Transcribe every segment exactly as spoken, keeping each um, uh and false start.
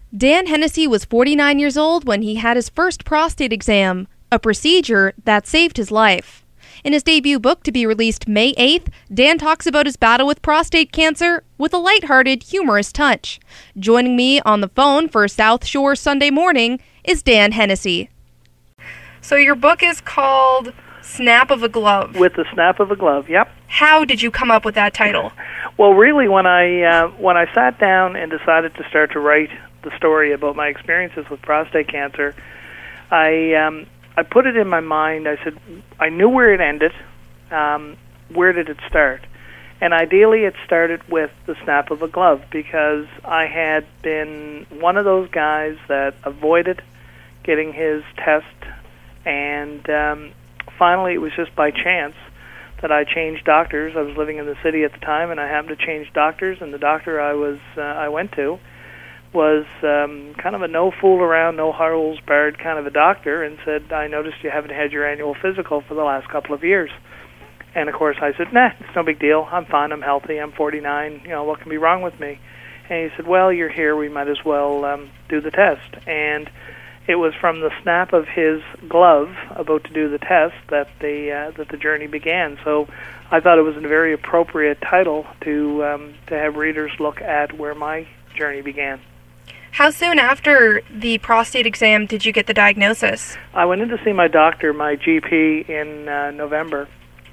Dan Hennessy was forty-nine years old when he had his first prostate exam, a procedure that saved his life. In his debut book to be released May eighth, Dan talks about his battle with prostate cancer with a lighthearted, humorous touch. Joining me on the phone for South Shore Sunday Morning is Dan Hennessy. So your book is called Snap of a Glove. With the Snap of a Glove, yep. How did you come up with that title? Well, really, when I uh, when I sat down and decided to start to write the story about my experiences with prostate cancer, I um, I put it in my mind. I said, I knew where it ended. Um, where did it start? And ideally, it started with the snap of a glove, because I had been one of those guys that avoided getting his test, and um, finally, it was just by chance that I changed doctors. I was living in the city at the time, and I happened to change doctors, and the doctor I was uh, I went to was um, kind of a no fool around, no holes barred kind of a doctor, and said, I noticed you haven't had your annual physical for the last couple of years. And of course I said, nah, it's no big deal. I'm fine, I'm healthy, I'm forty-nine, you know, what can be wrong with me? And he said, well, you're here, we might as well um, do the test. And it was from the snap of his glove about to do the test that the uh, that the journey began. So I thought it was a very appropriate title to um, to have readers look at where my journey began. How soon after the prostate exam did you get the diagnosis? I went in to see my doctor, my G P, in uh, November.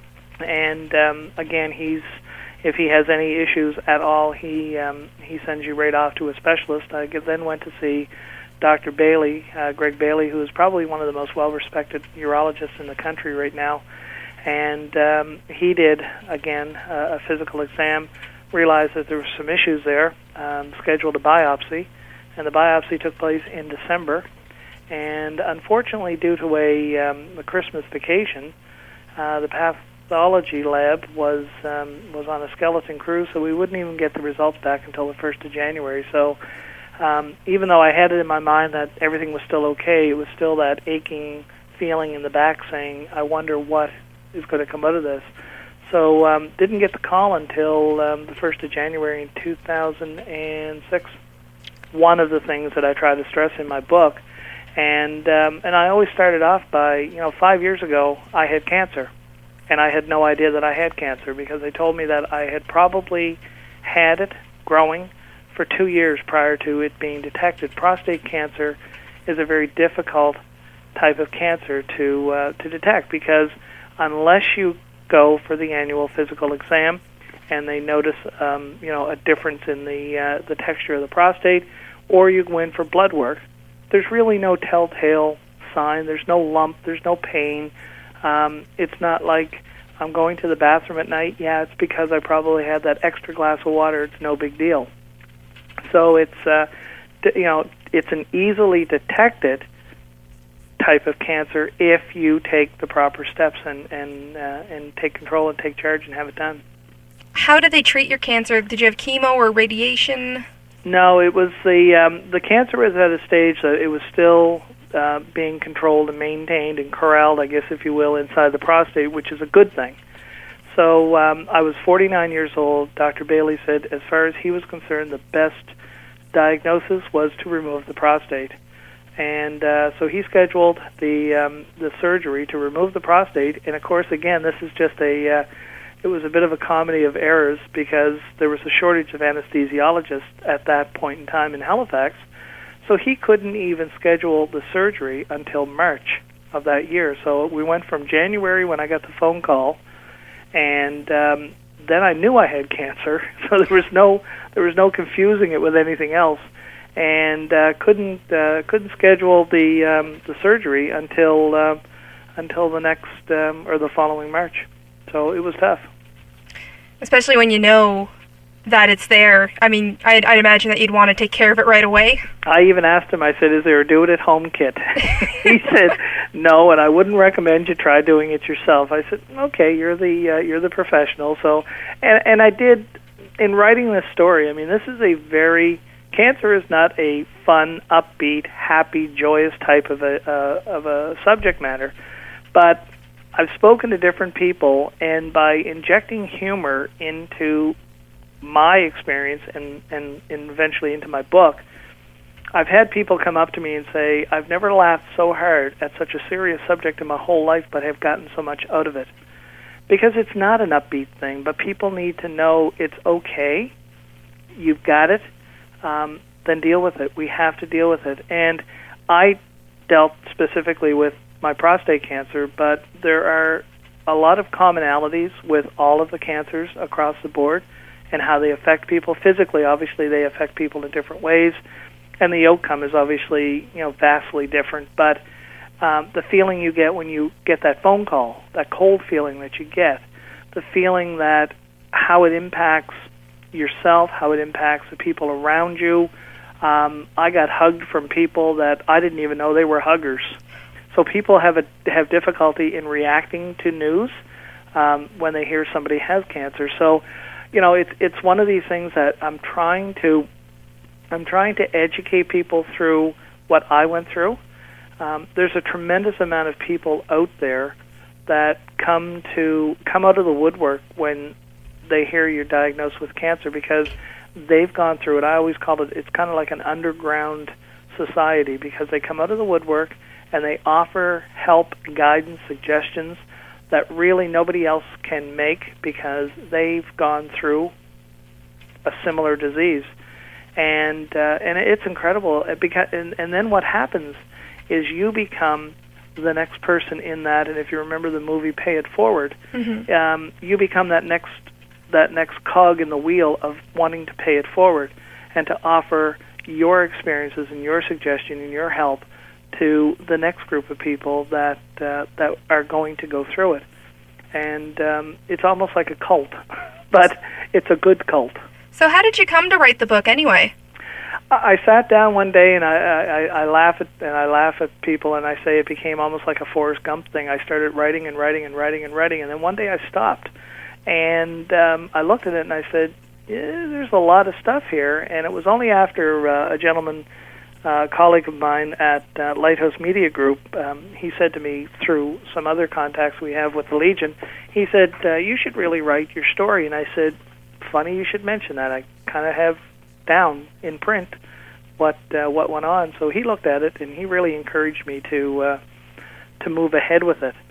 And um, again, he's if he has any issues at all, he um, he sends you right off to a specialist. I then went to see Doctor Bailey, uh, Greg Bailey, who is probably one of the most well-respected urologists in the country right now. And um, he did, again, uh, a physical exam, realized that there were some issues there, um, scheduled a biopsy, and the biopsy took place in December. And unfortunately, due to a, um, a Christmas vacation, uh, the pathology lab was um, was on a skeleton crew, so we wouldn't even get the results back until the first of January. So um, even though I had it in my mind that everything was still okay, it was still that aching feeling in the back saying, I wonder what is going to come out of this. So um, didn't get the call until um, the first of January in two thousand six. One of the things that I try to stress in my book, and um, and I always started off by, you know, five years ago I had cancer, and I had no idea that I had cancer because they told me that I had probably had it growing for two years prior to it being detected. Prostate cancer is a very difficult type of cancer to uh, to detect, because unless you go for the annual physical exam and they notice um, you know, a difference in the uh, the texture of the prostate, or you go in for blood work, there's really no telltale sign. There's no lump. There's no pain. Um, it's not like I'm going to the bathroom at night. Yeah, it's because I probably had that extra glass of water. It's no big deal. So it's uh, you know, it's an easily detected type of cancer if you take the proper steps and and uh, and take control and take charge and have it done. How did they treat your cancer? Did you have chemo or radiation? No, it was the um, the cancer was at a stage that it was still uh, being controlled and maintained and corralled, I guess, if you will, inside the prostate, which is a good thing. So um, I was forty-nine years old. Doctor Bailey said, as far as he was concerned, the best diagnosis was to remove the prostate. And uh, so he scheduled the um, the surgery to remove the prostate. And of course, again, this is just a uh, it was a bit of a comedy of errors, because there was a shortage of anesthesiologists at that point in time in Halifax. So he couldn't even schedule the surgery until March of that year. So we went from January, when I got the phone call, and um, then I knew I had cancer. So there was no there was no confusing it with anything else. And uh, couldn't uh, couldn't schedule the um, the surgery until uh, until the next um, or the following March. So it was tough, especially when you know that it's there. I mean, I'd, I'd imagine that you'd want to take care of it right away. I even asked him. I said, "Is there a do-it-at-home kit?" He said, "No, and I wouldn't recommend you try doing it yourself." I said, "Okay, you're the uh, you're the professional." So, and and I did in writing this story. I mean, this is a very Cancer is not a fun, upbeat, happy, joyous type of a uh, of a subject matter, but I've spoken to different people, and by injecting humor into my experience and, and, and eventually into my book, I've had people come up to me and say, I've never laughed so hard at such a serious subject in my whole life, but have gotten so much out of it. Because it's not an upbeat thing, but people need to know it's okay. You've got it. Um, then deal with it. We have to deal with it. And I dealt specifically with my prostate cancer, but there are a lot of commonalities with all of the cancers across the board and how they affect people. Physically, obviously, they affect people in different ways, and the outcome is obviously, you know, vastly different. But um, the feeling you get when you get that phone call, that cold feeling that you get, the feeling that how it impacts yourself, how it impacts the people around you. Um, I got hugged from people that I didn't even know they were huggers. So people have a, have difficulty in reacting to news um, when they hear somebody has cancer. So, you know, it's it's one of these things that I'm trying to I'm trying to educate people through what I went through. Um, there's a tremendous amount of people out there that come to come out of the woodwork when they hear you're diagnosed with cancer because they've gone through it. I always call it, it's kind of like an underground society because they come out of the woodwork and they offer help, guidance, suggestions that really nobody else can make because they've gone through a similar disease. And uh, and it's incredible. It beca- and, and then what happens is you become the next person in that, and if you remember the movie Pay It Forward, mm-hmm. um, you become that next that next cog in the wheel of wanting to pay it forward and to offer your experiences and your suggestion and your help to the next group of people that uh, that are going to go through it. And um, it's almost like a cult, but it's a good cult. So how did you come to write the book anyway? I sat down one day and I, I, I laugh at and I laugh at people and I say it became almost like a Forrest Gump thing. I started writing and writing and writing and writing, and then one day I stopped. And um, I looked at it and I said, yeah, there's a lot of stuff here. And it was only after uh, a gentleman, uh, colleague of mine at uh, Lighthouse Media Group, um, he said to me through some other contacts we have with the Legion, he said, uh, you should really write your story. And I said, funny you should mention that. I kind of have down in print what uh, what went on. So he looked at it and he really encouraged me to uh, to move ahead with it.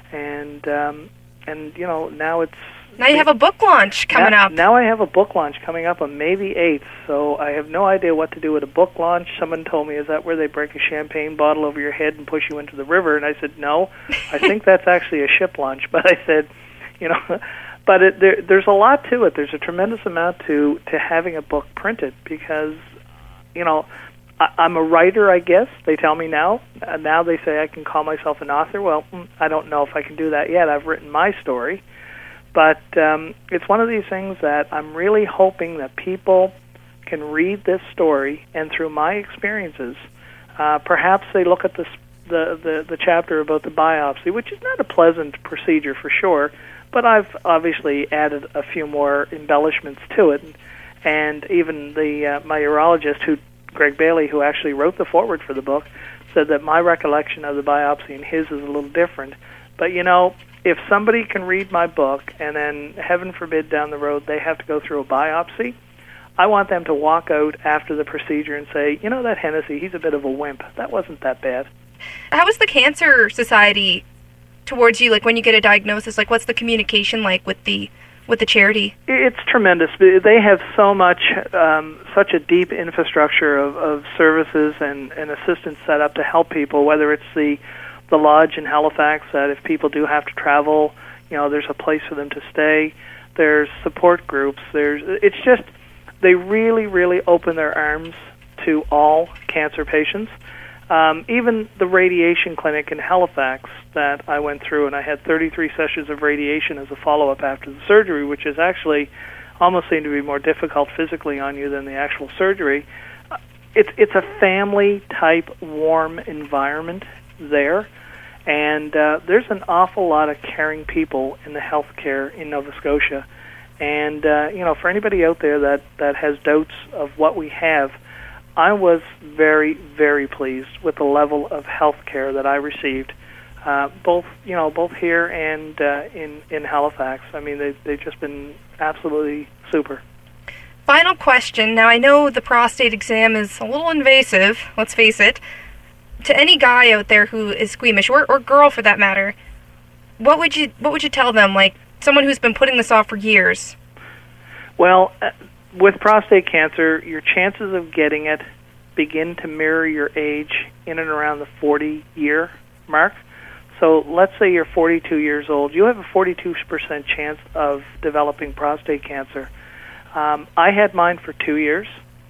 And um, and you know now it's now you have a book launch coming now, up. Now I have a book launch coming up on May the eighth. So I have no idea what to do with a book launch. Someone told me, is that where they break a champagne bottle over your head and push you into the river? And I said, no. I think that's actually a ship launch. But I said, you know. But it, there, there's a lot to it. There's a tremendous amount to, to having a book printed because, you know, I, I'm a writer, I guess. They tell me now. Uh, now they say I can call myself an author. Well, I don't know if I can do that yet. I've written my story. But um, it's one of these things that I'm really hoping that people can read this story, and through my experiences, uh, perhaps they look at this, the, the, the chapter about the biopsy, which is not a pleasant procedure for sure, but I've obviously added a few more embellishments to it, and even the uh, my urologist, who Greg Bailey, who actually wrote the foreword for the book, said that my recollection of the biopsy and his is a little different. But you know, if somebody can read my book and then, heaven forbid, down the road they have to go through a biopsy, I want them to walk out after the procedure and say, you know, that Hennessy, he's a bit of a wimp. That wasn't that bad. How is the Cancer Society towards you, like when you get a diagnosis? Like, what's the communication like with the with the charity? It's tremendous. They have so much, um, such a deep infrastructure of, of services and, and assistance set up to help people, whether it's the the lodge in Halifax, that if people do have to travel, you know, there's a place for them to stay. There's support groups. There's, it's just, they really, really open their arms to all cancer patients. Um, even the radiation clinic in Halifax that I went through, and I had thirty-three sessions of radiation as a follow-up after the surgery, which is actually almost seemed to be more difficult physically on you than the actual surgery. It's it's a family-type warm environment there, and uh, there's an awful lot of caring people in the healthcare in Nova Scotia. And, uh, you know, for anybody out there that, that has doubts of what we have, I was very, very pleased with the level of health care that I received, uh, both you know, both here and uh, in in Halifax. I mean, they they've just been absolutely super. Final question. Now, I know the prostate exam is a little invasive, let's face it. To any guy out there who is squeamish, or, or girl for that matter, what would you what would you tell them, like someone who's been putting this off for years? Well, uh, with prostate cancer, your chances of getting it begin to mirror your age in and around the forty-year mark. So let's say you're forty-two years old. You have a forty-two percent chance of developing prostate cancer. Um, I had mine for two years,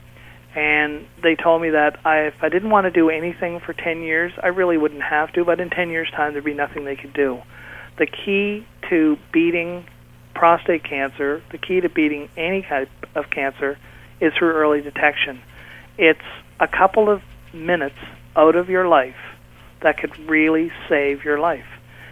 and they told me that I, if I didn't want to do anything for ten years, I really wouldn't have to, but in ten years' time, there'd be nothing they could do. The key to beating prostate cancer, the key to beating any type of cancer, is through early detection. It's a couple of minutes out of your life that could really save your life.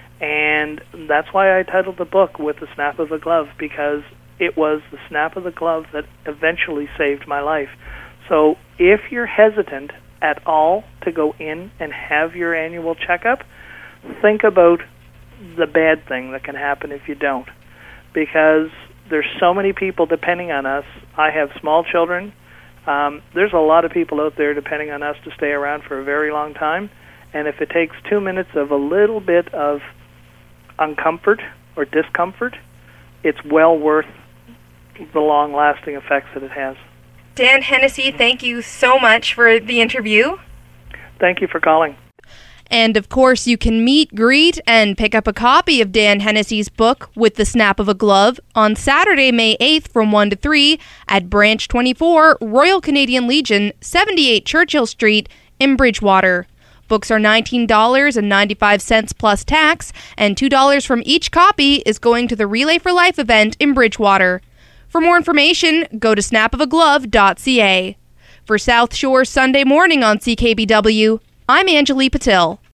And that's why I titled the book With the Snap of a Glove, because it was the snap of the glove that eventually saved my life. So if you're hesitant at all to go in and have your annual checkup, think about the bad thing that can happen if you don't. Because there's so many people depending on us. I have small children. Um, there's a lot of people out there depending on us to stay around for a very long time. And if it takes two minutes of a little bit of uncomfort or discomfort, it's well worth the long-lasting effects that it has. Dan Hennessy, thank you so much for the interview. Thank you for calling. And, of course, you can meet, greet, and pick up a copy of Dan Hennessy's book, With the Snap of a Glove, on Saturday, May eighth from one to three at Branch twenty-four, Royal Canadian Legion, seventy-eight Churchill Street in Bridgewater. Books are nineteen dollars and ninety-five cents plus tax, and two dollars from each copy is going to the Relay for Life event in Bridgewater. For more information, go to snap of a glove dot c a. For South Shore Sunday Morning on C K B W, I'm Anjali Patil.